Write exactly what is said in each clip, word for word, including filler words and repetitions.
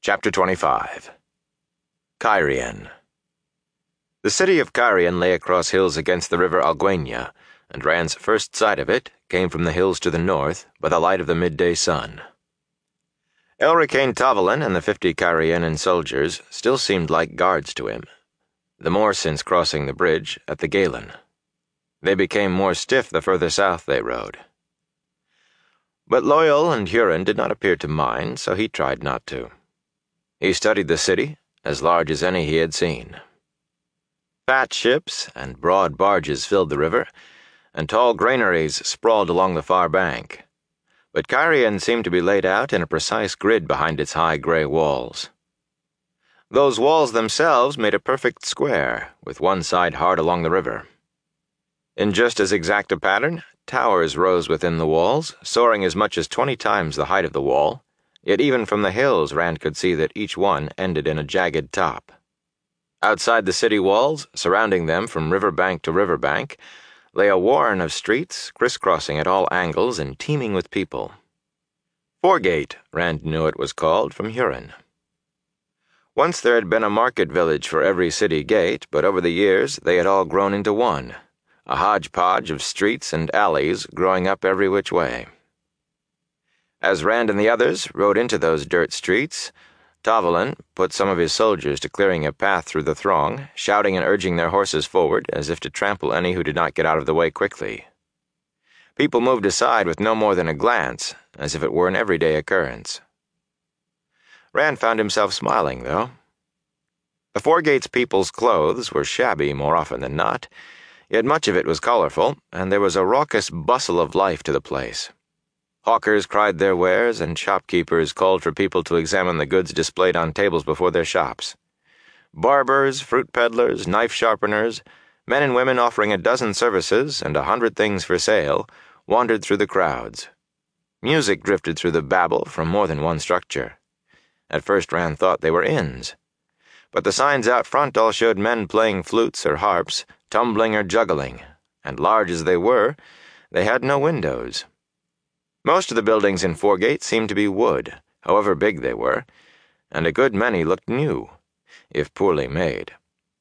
Chapter twenty-five. Cairhien. The city of Cairhien lay across hills against the river Alguenya, and Rand's first sight of it came from the hills to the north by the light of the midday sun. Elricain Tavalin and the fifty Cairhienan soldiers still seemed like guards to him, the more since crossing the bridge at the Galen. They became more stiff the further south they rode. But Loial and Hurin did not appear to mind, so he tried not to. He studied the city, as large as any he had seen. Fat ships and broad barges filled the river, and tall granaries sprawled along the far bank. But Cairhien seemed to be laid out in a precise grid behind its high gray walls. Those walls themselves made a perfect square, with one side hard along the river. In just as exact a pattern, towers rose within the walls, soaring as much as twenty times the height of the wall, yet even from the hills Rand could see that each one ended in a jagged top. Outside the city walls, surrounding them from river bank to river bank, lay a warren of streets, crisscrossing at all angles and teeming with people. Foregate, Rand knew it was called from Hurin. Once there had been a market village for every city gate, but over the years they had all grown into one, a hodgepodge of streets and alleys growing up every which way. As Rand and the others rode into those dirt streets, Tavalin put some of his soldiers to clearing a path through the throng, shouting and urging their horses forward as if to trample any who did not get out of the way quickly. People moved aside with no more than a glance, as if it were an everyday occurrence. Rand found himself smiling, though. The Foregate's people's clothes were shabby more often than not, yet much of it was colorful, and there was a raucous bustle of life to the place. Hawkers cried their wares, and shopkeepers called for people to examine the goods displayed on tables before their shops. Barbers, fruit peddlers, knife sharpeners, men and women offering a dozen services and a hundred things for sale, wandered through the crowds. Music drifted through the babel from more than one structure. At first Rand thought they were inns, but the signs out front all showed men playing flutes or harps, tumbling or juggling, and large as they were, they had no windows. Most of the buildings in Foregate seemed to be wood, however big they were, and a good many looked new, if poorly made.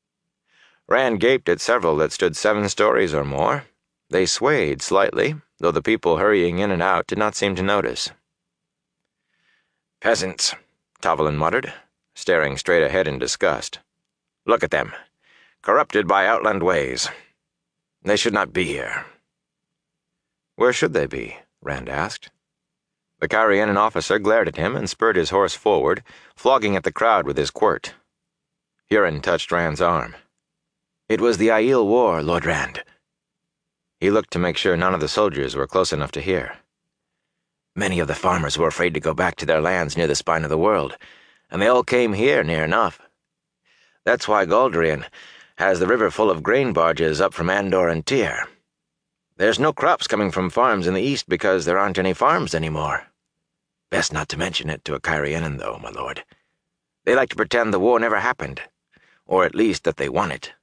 Rand gaped at several that stood seven stories or more. They swayed slightly, though the people hurrying in and out did not seem to notice. "Peasants," Tavalin muttered, staring straight ahead in disgust. "Look at them, corrupted by outland ways. They should not be here." "Where should they be?" Rand asked. The Cairhienan officer glared at him and spurred his horse forward, flogging at the crowd with his quirt. Hurin touched Rand's arm. "It was the Aiel War, Lord Rand." He looked to make sure none of the soldiers were close enough to hear. "Many of the farmers were afraid to go back to their lands near the spine of the world, and they all came here near enough. That's why Galdrian has the river full of grain barges up from Andor and Tyr. There's no crops coming from farms in the east because there aren't any farms anymore. Best not to mention it to a Cairhienan, though, my lord. They like to pretend the war never happened, or at least that they won it."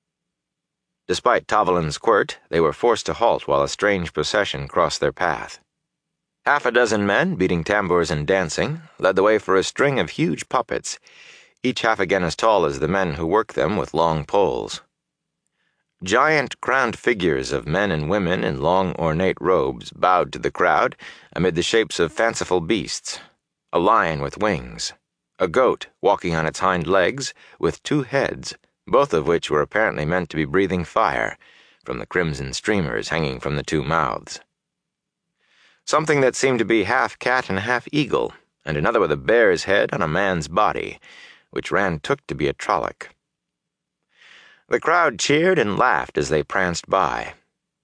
Despite Tavalin's quirt, they were forced to halt while a strange procession crossed their path. Half a dozen men, beating tambours and dancing, led the way for a string of huge puppets, each half again as tall as the men who worked them with long poles. Giant crowned figures of men and women in long ornate robes bowed to the crowd amid the shapes of fanciful beasts, a lion with wings, a goat walking on its hind legs with two heads, both of which were apparently meant to be breathing fire from the crimson streamers hanging from the two mouths. Something that seemed to be half cat and half eagle, and another with a bear's head on a man's body, which Rand took to be a Trolloc. The crowd cheered and laughed as they pranced by.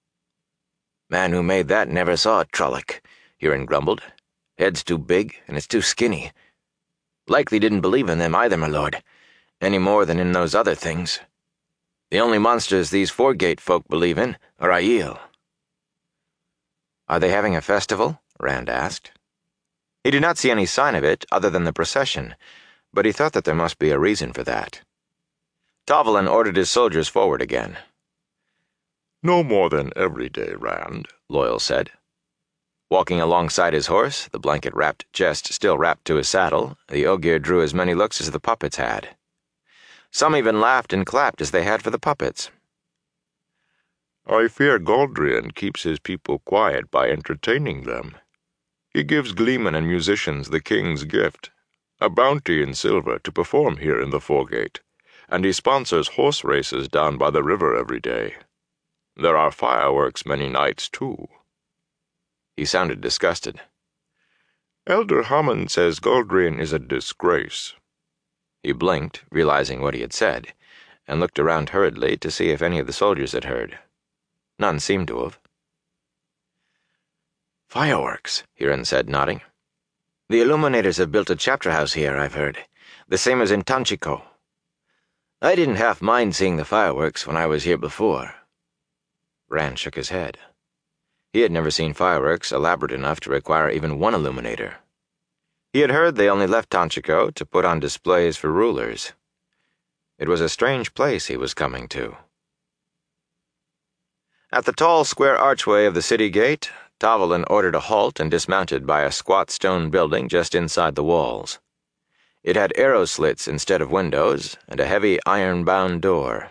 "Man who made that never saw a Trolloc," Hurin grumbled. "Head's too big, and it's too skinny. Likely didn't believe in them either, my lord, any more than in those other things. The only monsters these Foregate folk believe in are Aiel." "Are they having a festival?" Rand asked. He did not see any sign of it other than the procession, but he thought that there must be a reason for that. Tavalin ordered his soldiers forward again. "No more than every day, Rand," Loial said. Walking alongside his horse, the blanket-wrapped chest still wrapped to his saddle, the Ogier drew as many looks as the puppets had. Some even laughed and clapped as they had for the puppets. "I fear Galdrian keeps his people quiet by entertaining them. He gives gleemen and musicians the king's gift, a bounty in silver to perform here in the foregate, and he sponsors horse races down by the river every day. There are fireworks many nights, too." He sounded disgusted. "Elder Hammond says Galdrian is a disgrace." He blinked, realizing what he had said, and looked around hurriedly to see if any of the soldiers had heard. None seemed to have. "Fireworks," Huron said, nodding. "The Illuminators have built a chapter house here, I've heard, the same as in Tanchico. I didn't half mind seeing the fireworks when I was here before." Rand shook his head. He had never seen fireworks elaborate enough to require even one illuminator. He had heard they only left Tanchico to put on displays for rulers. It was a strange place he was coming to. At the tall square archway of the city gate, Tavalin ordered a halt and dismounted by a squat stone building just inside the walls. It had arrow slits instead of windows, and a heavy iron-bound door.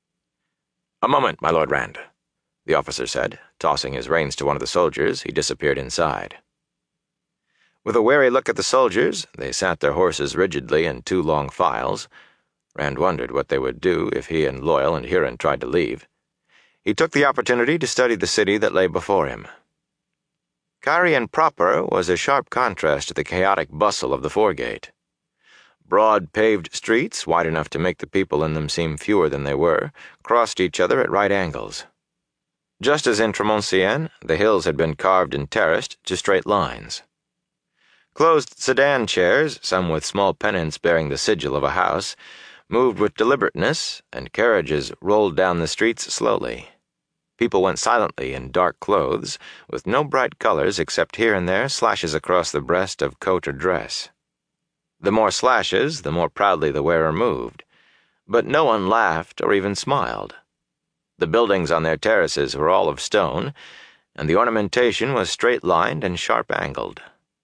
"A moment, my Lord Rand," the officer said. Tossing his reins to one of the soldiers, he disappeared inside. With a wary look at the soldiers, they sat their horses rigidly in two long files. Rand wondered what they would do if he and Loyal and Huron tried to leave. He took the opportunity to study the city that lay before him. Cairhien proper was a sharp contrast to the chaotic bustle of the foregate. Broad paved streets, wide enough to make the people in them seem fewer than they were, crossed each other at right angles. Just as in Tremoncienne, the hills had been carved and terraced to straight lines. Closed sedan chairs, some with small pennants bearing the sigil of a house, moved with deliberateness, and carriages rolled down the streets slowly. People went silently in dark clothes, with no bright colors except here and there slashes across the breast of coat or dress. The more slashes, the more proudly the wearer moved, but no one laughed or even smiled. The buildings on their terraces were all of stone, and the ornamentation was straight-lined and sharp-angled.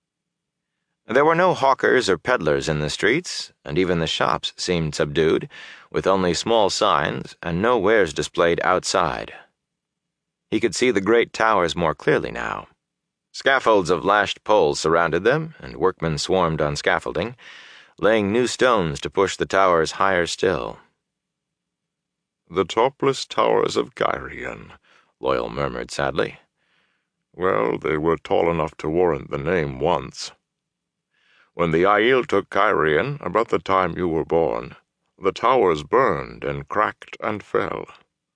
There were no hawkers or peddlers in the streets, and even the shops seemed subdued, with only small signs and no wares displayed outside. He could see the great towers more clearly now. Scaffolds of lashed poles surrounded them, and workmen swarmed on scaffolding, laying new stones to push the towers higher still. "The topless towers of Cairhien," Loyal murmured sadly. "Well, they were tall enough to warrant the name once. When the Aiel took Cairhien, about the time you were born, the towers burned and cracked and fell.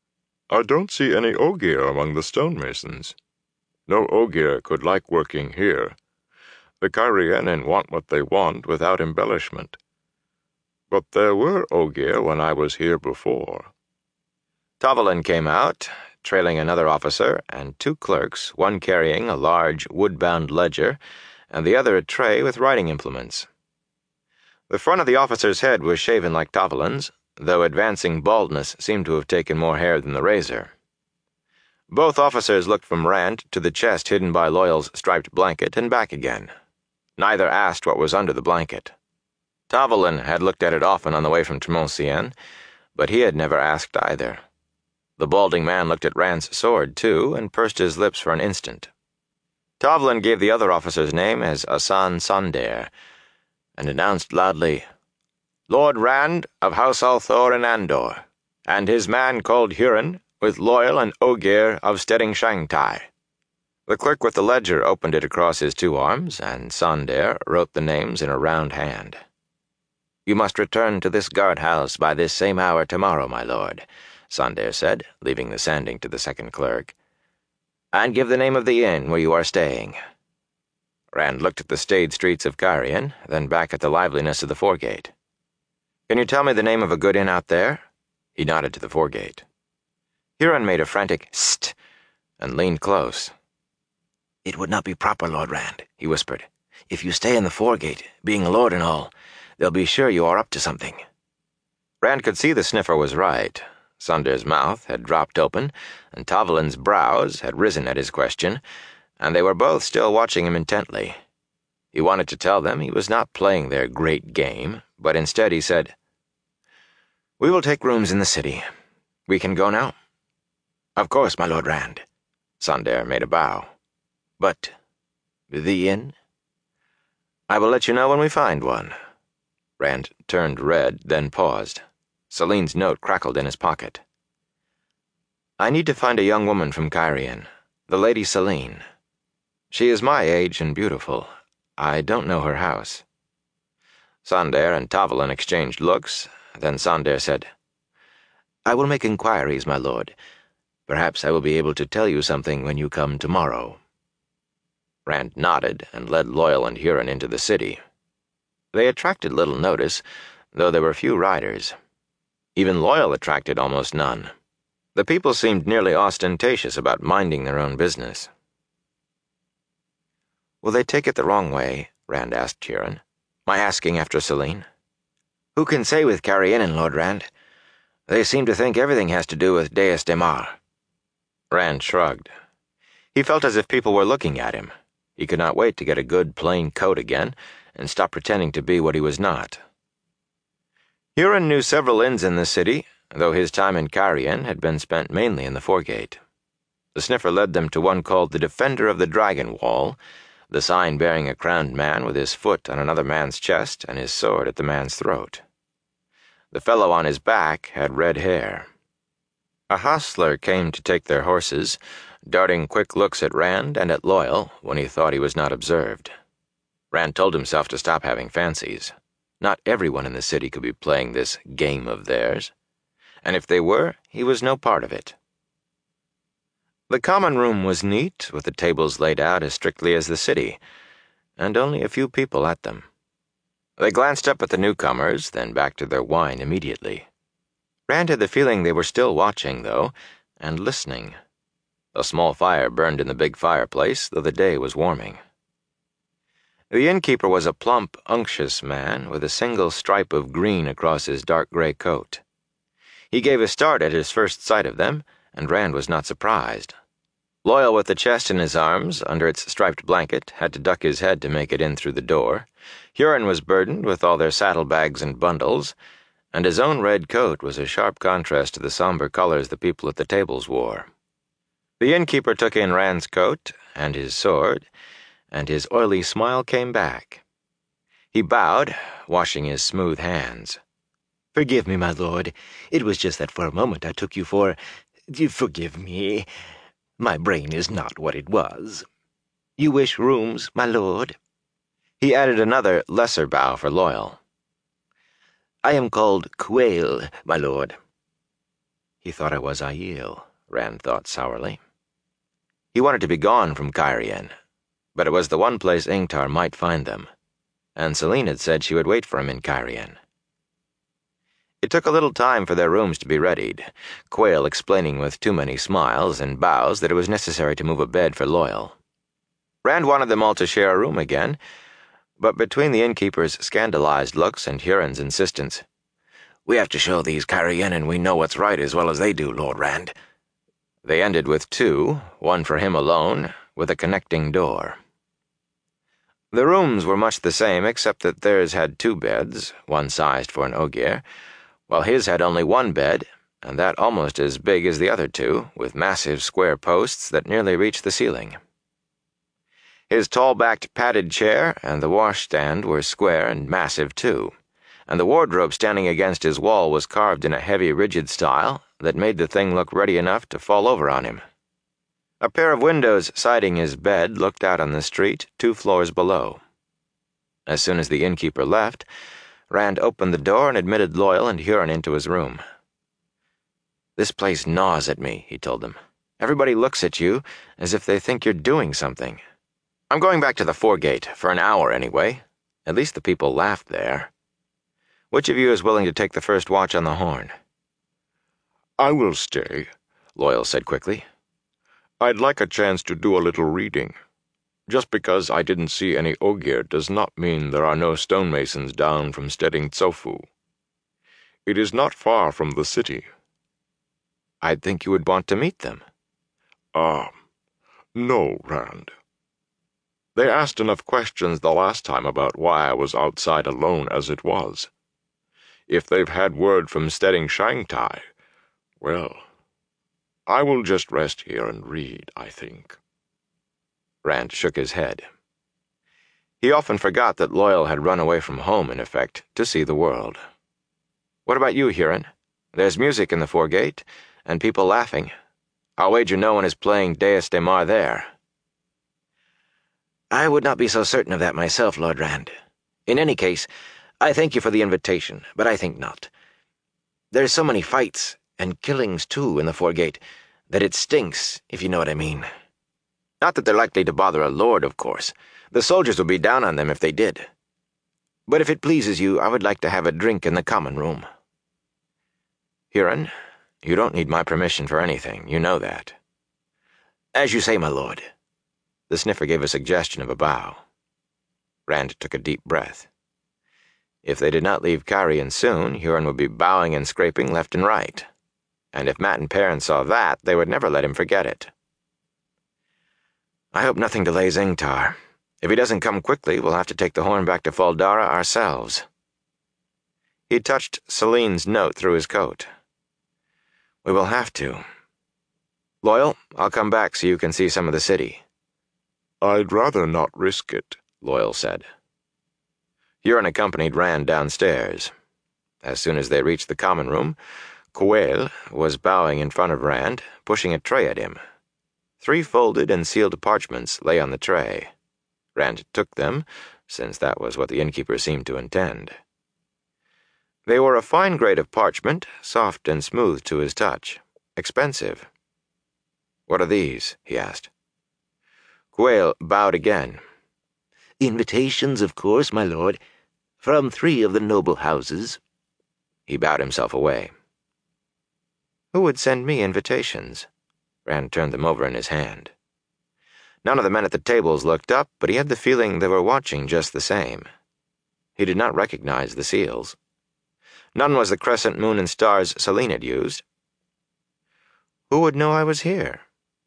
I don't see any Ogier among the stonemasons. No Ogier could like working here. The Cairhienin want what they want without embellishment. But there were Ogier when I was here before." Tavalin came out, trailing another officer and two clerks, one carrying a large wood-bound ledger, and the other a tray with writing implements. The front of the officer's head was shaven like Tavalin's, though advancing baldness seemed to have taken more hair than the razor. Both officers looked from Rand to the chest hidden by Loyal's striped blanket and back again. Neither asked what was under the blanket. Tavalin had looked at it often on the way from Tremoncienne, but he had never asked either. The balding man looked at Rand's sword, too, and pursed his lips for an instant. Tavalin gave the other officer's name as Asan Sonder, and announced loudly, "Lord Rand of House Althor in Andor, and his man called Huron, with Loyal and Ogier of Stedding Shangtai." The clerk with the ledger opened it across his two arms, and Sonder wrote the names in a round hand. "You must return to this guardhouse by this same hour tomorrow, my lord," Sonder said, leaving the sanding to the second clerk. "And give the name of the inn where you are staying." Rand looked at the staid streets of Cairhien, then back at the liveliness of the foregate. "Can you tell me the name of a good inn out there?" He nodded to the foregate. Huron made a frantic "Sst!" and leaned close. "It would not be proper, Lord Rand," he whispered. "If you stay in the foregate, being a lord and all, they'll be sure you are up to something." Rand could see the sniffer was right. Sonder's mouth had dropped open, and Tavalin's brows had risen at his question, and they were both still watching him intently. He wanted to tell them he was not playing their great game, but instead he said, "We will take rooms in the city. We can go now?" "Of course, my Lord Rand." Sonder made a bow. "But the inn?" "I will let you know when we find one." Rand turned red, then paused. Selene's note crackled in his pocket. "I need to find a young woman from Cairhien, the Lady Selene. She is my age and beautiful. I don't know her house." Sonder and Tavalin exchanged looks, then Sonder said, "I will make inquiries, my lord. Perhaps I will be able to tell you something when you come tomorrow." Rand nodded and led Loyal and Huron into the city. They attracted little notice, though there were few riders. Even Loyal attracted almost none. The people seemed nearly ostentatious about minding their own business. "Will they take it the wrong way?" Rand asked Huron. "My asking after Selene?" "Who can say with Cairhien, Lord Rand? They seem to think everything has to do with Deus Daemar." Rand shrugged. He felt as if people were looking at him. He could not wait to get a good plain coat again and stop pretending to be what he was not. Huron knew several inns in the city, though his time in Cairhien had been spent mainly in the Foregate. The sniffer led them to one called the Defender of the Dragon Wall, the sign bearing a crowned man with his foot on another man's chest and his sword at the man's throat. The fellow on his back had red hair. A hostler came to take their horses, darting quick looks at Rand and at Loyal when he thought he was not observed. Rand told himself to stop having fancies. Not everyone in the city could be playing this game of theirs, and if they were, he was no part of it. The common room was neat, with the tables laid out as strictly as the city, and only a few people at them. They glanced up at the newcomers, then back to their wine immediately. Rand had the feeling they were still watching, though, and listening. A small fire burned in the big fireplace, though the day was warming. The innkeeper was a plump, unctuous man with a single stripe of green across his dark gray coat. He gave a start at his first sight of them, and Rand was not surprised. Loyal with the chest in his arms, under its striped blanket, had to duck his head to make it in through the door. Huron was burdened with all their saddlebags and bundles, and his own red coat was a sharp contrast to the somber colors the people at the tables wore. The innkeeper took in Rand's coat and his sword, and his oily smile came back. He bowed, washing his smooth hands. "Forgive me, my lord. It was just that for a moment I took you for... Forgive me. My brain is not what it was. You wish rooms, my lord?" He added another, lesser bow for Loyal. "I am called Quayle, my lord." He thought I was Aiel, Rand thought sourly. He wanted to be gone from Cairhien, but it was the one place Ingtar might find them, and Selene had said she would wait for him in Cairhien. It took a little time for their rooms to be readied, Quayle explaining with too many smiles and bows that it was necessary to move a bed for Loyal. Rand wanted them all to share a room again, but between the innkeeper's scandalized looks and Huron's insistence, "We have to show these Cairhienin we know what's right as well as they do, Lord Rand," they ended with two, one for him alone, with a connecting door. The rooms were much the same, except that theirs had two beds, one sized for an ogier, while his had only one bed, and that almost as big as the other two, with massive square posts that nearly reached the ceiling. His tall-backed padded chair and the washstand were square and massive too, and the wardrobe standing against his wall was carved in a heavy, rigid style that made the thing look ready enough to fall over on him. A pair of windows siding his bed looked out on the street two floors below. As soon as the innkeeper left, Rand opened the door and admitted Loyal and Huron into his room. "This place gnaws at me," he told them. "Everybody looks at you as if they think you're doing something. I'm going back to the Foregate, for an hour anyway. At least the people laughed there. Which of you is willing to take the first watch on the horn?" "I will stay," Loyal said quickly. "I'd like a chance to do a little reading. Just because I didn't see any ogier does not mean there are no stonemasons down from Stedding Tsofu. It is not far from the city." "I'd think you would want to meet them." "Ah, no, Rand. They asked enough questions the last time about why I was outside alone as it was. If they've had word from Steading Shangtai, well, I will just rest here and read, I think." Rand shook his head. He often forgot that Loyal had run away from home, in effect, to see the world. "What about you, Huron? There's music in the foregate, and people laughing. I'll wager no one is playing Deus Daemar there." "I would not be so certain of that myself, Lord Rand. In any case, I thank you for the invitation, but I think not. There's so many fights, and killings too, in the foregate, that it stinks, if you know what I mean. Not that they're likely to bother a lord, of course. The soldiers would be down on them if they did. But if it pleases you, I would like to have a drink in the common room." "Huron, you don't need my permission for anything, you know that." "As you say, my lord." The sniffer gave a suggestion of a bow. Rand took a deep breath. If they did not leave Cairhien soon, Huron would be bowing and scraping left and right. And if Mat and Perrin saw that, they would never let him forget it. "I hope nothing delays Ingtar. If he doesn't come quickly, we'll have to take the horn back to Fal Dara ourselves." He touched Celine's note through his coat. "We will have to. Loyal, I'll come back so you can see some of the city." "I'd rather not risk it," Loyal said. Huron accompanied Rand downstairs. As soon as they reached the common room, Kuail was bowing in front of Rand, pushing a tray at him. Three folded and sealed parchments lay on the tray. Rand took them, since that was what the innkeeper seemed to intend. They were a fine grade of parchment, soft and smooth to his touch. Expensive. "What are these?" he asked. Kuail bowed again. "Invitations, of course, my lord, from three of the noble houses." He bowed himself away. Who would send me invitations? Rand turned them over in his hand. None of the men at the tables looked up, but he had the feeling they were watching just the same. He did not recognize the seals. None was the crescent moon and stars Celine had used. Who would know I was here?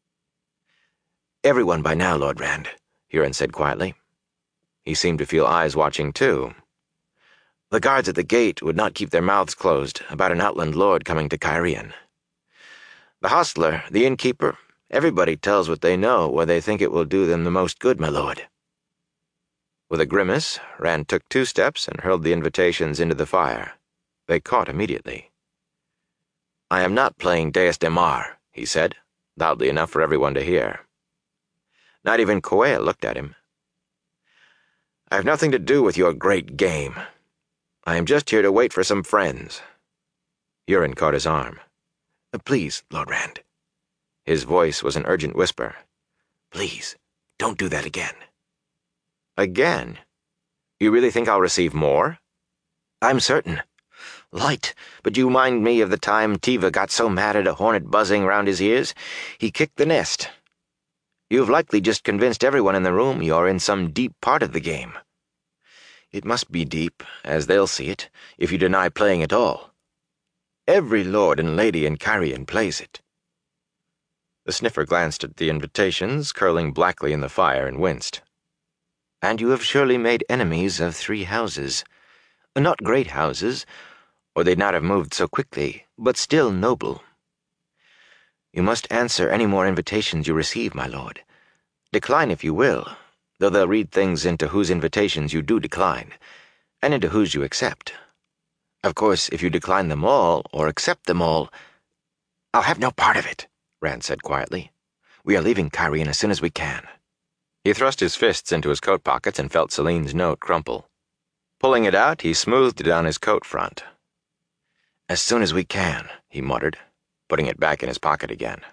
"Everyone by now, Lord Rand," Huron said quietly. He seemed to feel eyes watching too. "The guards at the gate would not keep their mouths closed about an outland lord coming to Cairhien. The hostler, the innkeeper, everybody tells what they know where they think it will do them the most good, my lord." With a grimace, Rand took two steps and hurled the invitations into the fire. They caught immediately. "I am not playing Deus Daemar," he said, loudly enough for everyone to hear. Not even Kuail looked at him. "I have nothing to do with your great game. I am just here to wait for some friends." Huron caught his arm. "Please, Lord Rand." His voice was an urgent whisper. "Please, don't do that again." "Again? You really think I'll receive more?" "I'm certain. Light, but you remind me of the time Tiva got so mad at a hornet buzzing round his ears, he kicked the nest. You've likely just convinced everyone in the room you're in some deep part of the game. It must be deep, as they'll see it, if you deny playing at all. Every lord and lady in Cairhien plays it." The sniffer glanced at the invitations curling blackly in the fire and winced. "And you have surely made enemies of three houses. Not great houses, or they'd not have moved so quickly, but still noble. You must answer any more invitations you receive, my lord. Decline if you will, though they'll read things into whose invitations you do decline, and into whose you accept. Of course, if you decline them all, or accept them all—" "I'll have no part of it," Rand said quietly. "We are leaving Cairhien as soon as we can." He thrust his fists into his coat pockets and felt Celine's note crumple. Pulling it out, he smoothed it down his coat front. "As soon as we can," he muttered, putting it back in his pocket again.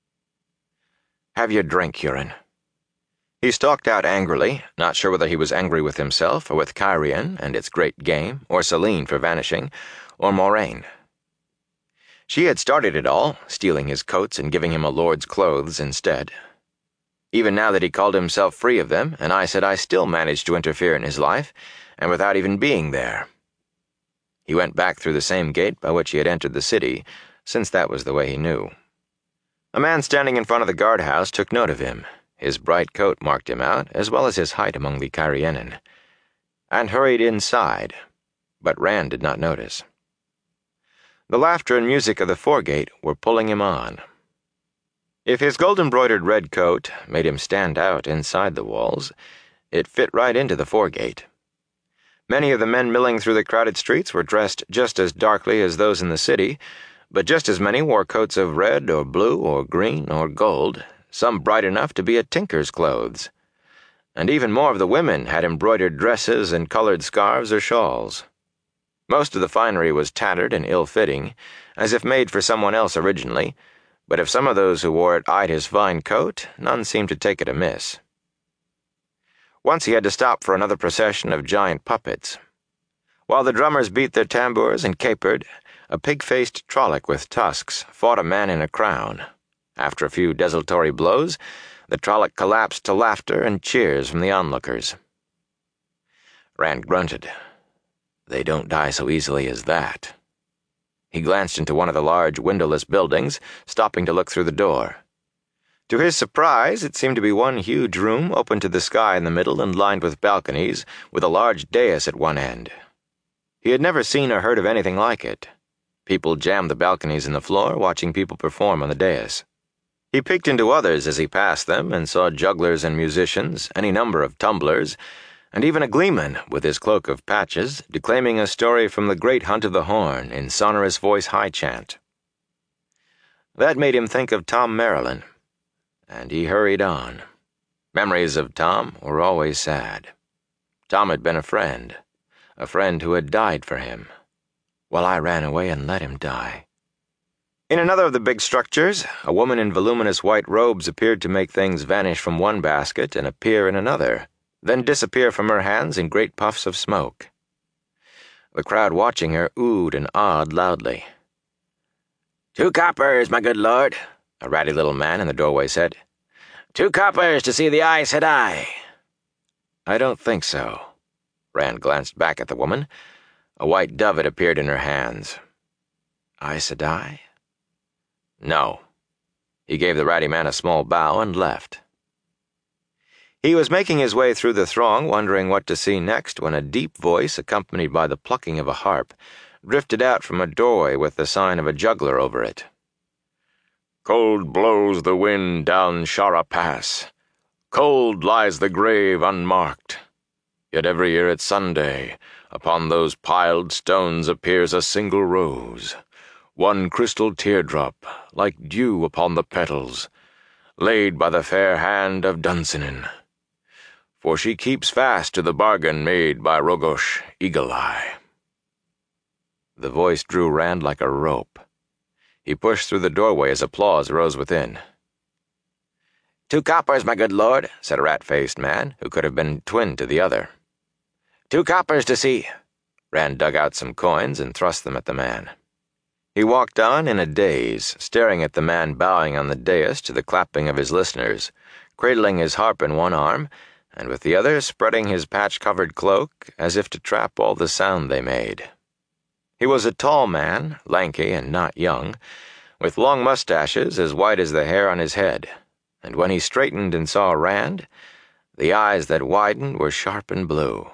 "Have your drink, Huron." He stalked out angrily, not sure whether he was angry with himself or with Cairhien and its great game, or Celine for vanishing, or Moraine. She had started it all, stealing his coats and giving him a lord's clothes instead. Even now that he called himself free of them, and Aes Sedai still managed to interfere in his life, and without even being there. He went back through the same gate by which he had entered the city, since that was the way he knew. A man standing in front of the guardhouse took note of him. his bright coat marked him out, as well as his height among the Cairienin, and hurried inside, but Rand did not notice. The laughter and music of the foregate were pulling him on. If his gold-embroidered red coat made him stand out inside the walls, it fit right into the foregate. Many of the men milling through the crowded streets were dressed just as darkly as those in the city, but just as many wore coats of red or blue or green or gold, some bright enough to be a tinker's clothes. And even more of the women had embroidered dresses and colored scarves or shawls. Most of the finery was tattered and ill-fitting, as if made for someone else originally, but if some of those who wore it eyed his fine coat, none seemed to take it amiss. Once he had to stop for another procession of giant puppets. While the drummers beat their tambours and capered, a pig-faced Trolloc with tusks fought a man in a crown. After a few desultory blows, the Trolloc collapsed to laughter and cheers from the onlookers. Rand grunted. They don't die so easily as that. He glanced into one of the large windowless buildings, stopping to look through the door. To his surprise, it seemed to be one huge room open to the sky in the middle and lined with balconies, with a large dais at one end. He had never seen or heard of anything like it. People jammed the balconies in the floor, watching people perform on the dais. He peeked into others as he passed them and saw jugglers and musicians, any number of tumblers, and even a gleeman, with his cloak of patches, declaiming a story from the Great Hunt of the Horn in sonorous voice high chant. That made him think of Tom Merrilin, and he hurried on. Memories of Tom were always sad. Tom had been a friend, a friend who had died for him, while I ran away and let him die. In another of the big structures, a woman in voluminous white robes appeared to make things vanish from one basket and appear in another, then disappear from her hands in great puffs of smoke. The crowd watching her oohed and awed loudly. "Two coppers, my good lord," a ratty little man in the doorway said. "Two coppers to see the Aes Sedai." "I don't think so." Rand glanced back at the woman. A white dove had appeared in her hands. "Aes Sedai?" "No." He gave the ratty man a small bow and left. He was making his way through the throng, wondering what to see next, when a deep voice, accompanied by the plucking of a harp, drifted out from a doorway with the sign of a juggler over it. Cold blows the wind down Shara Pass. Cold lies the grave unmarked. Yet every year at Sunday, upon those piled stones appears a single rose, one crystal teardrop, like dew upon the petals, laid by the fair hand of Dunsinin. For she keeps fast to the bargain made by Rogosh Eagle-Eye. The voice drew Rand like a rope. He pushed through the doorway as applause rose within. "Two coppers, my good lord," said a rat-faced man, who could have been twin to the other. "Two coppers to see." Rand dug out some coins and thrust them at the man. He walked on in a daze, staring at the man bowing on the dais to the clapping of his listeners, cradling his harp in one arm, and with the other spreading his patch-covered cloak as if to trap all the sound they made. He was a tall man, lanky and not young, with long mustaches as white as the hair on his head, and when he straightened and saw Rand, the eyes that widened were sharp and blue.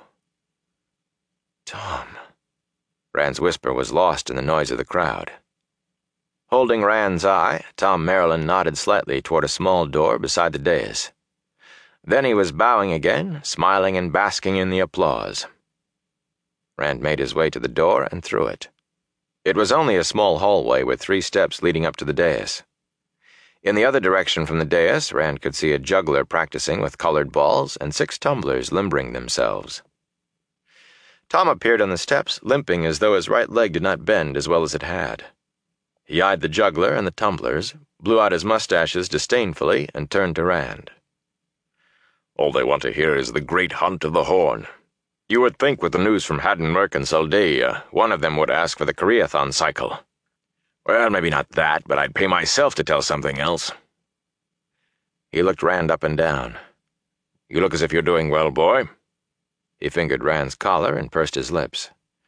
"Tom." Rand's whisper was lost in the noise of the crowd. Holding Rand's eye, Tom Merrilin nodded slightly toward a small door beside the dais. Then he was bowing again, smiling and basking in the applause. Rand made his way to the door and through it. It was only a small hallway with three steps leading up to the dais. In the other direction from the dais, Rand could see a juggler practicing with colored balls and six tumblers limbering themselves. Tom appeared on the steps, limping as though his right leg did not bend as well as it had. He eyed the juggler and the tumblers, blew out his mustaches disdainfully, and turned to Rand. "All they want to hear is the Great Hunt of the Horn. You would think with the news from Haddonmerk and Soldaia, one of them would ask for the Koreathon cycle. Well, maybe not that, but I'd pay myself to tell something else." He looked Rand up and down. "You look as if you're doing well, boy." He fingered Rand's collar and pursed his lips.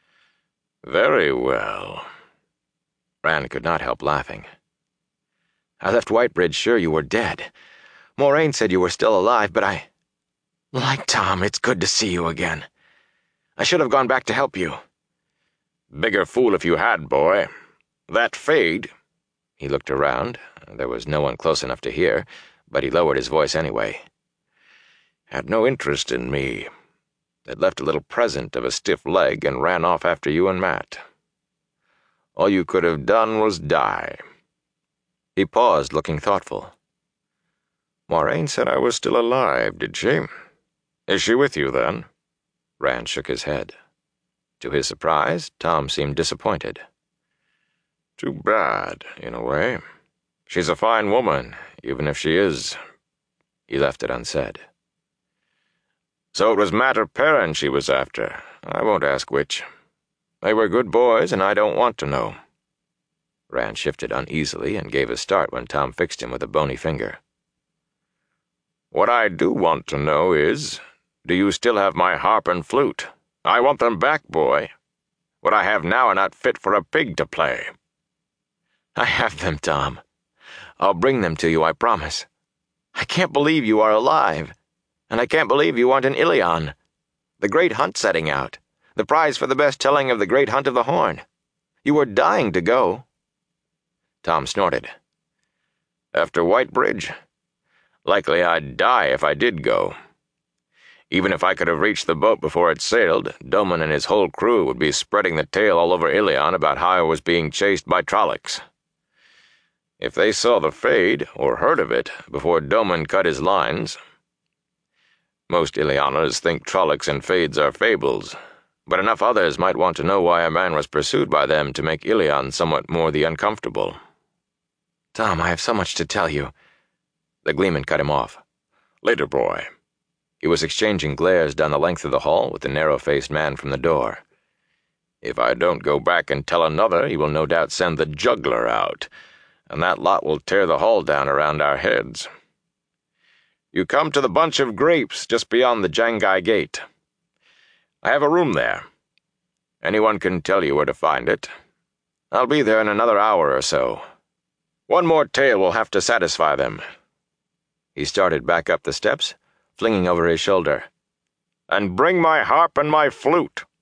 "Very well." Rand could not help laughing. "I left Whitebridge sure you were dead. Moraine said you were still alive, but I... Like Tom, it's good to see you again. I should have gone back to help you. Bigger fool if you had, boy. That fade—" He looked around. There was no one close enough to hear, but he lowered his voice anyway. "Had no interest in me. It left a little present of a stiff leg and ran off after you and Matt. All you could have done was die." He paused, looking thoughtful. "Moraine said I was still alive, did she? Is she with you, then?" Rand shook his head. To his surprise, Tom seemed disappointed. "Too bad, in a way. She's a fine woman, even if she is—" He left it unsaid. "So it was Matt or Perrin she was after. I won't ask which. They were good boys, and I don't want to know." Rand shifted uneasily and gave a start when Tom fixed him with a bony finger. "What I do want to know is, do you still have my harp and flute? I want them back, boy. What I have now are not fit for a pig to play." "I have them, Tom. I'll bring them to you, I promise. I can't believe you are alive, and I can't believe you aren't in Ilion. The great hunt's setting out, the prize for the best telling of the great hunt of the Horn. You were dying to go." Tom snorted. "After Whitebridge? Likely I'd die if I did go. Even if I could have reached the boat before it sailed, Doman and his whole crew would be spreading the tale all over Ilion about how I was being chased by Trollocs. If they saw the fade, or heard of it, before Doman cut his lines— Most Ilioners think Trollocs and fades are fables, but enough others might want to know why a man was pursued by them to make Ilion somewhat more the uncomfortable." "Tom, I have so much to tell you." The gleeman cut him off. "Later, boy." He was exchanging glares down the length of the hall with the narrow-faced man from the door. "If I don't go back and tell another, he will no doubt send the juggler out, and that lot will tear the hall down around our heads. You come to the bunch of grapes just beyond the Jangai Gate. I have a room there. Anyone can tell you where to find it. I'll be there in another hour or so. One more tale will have to satisfy them." He started back up the steps, flinging over his shoulder, "And bring my harp and my flute."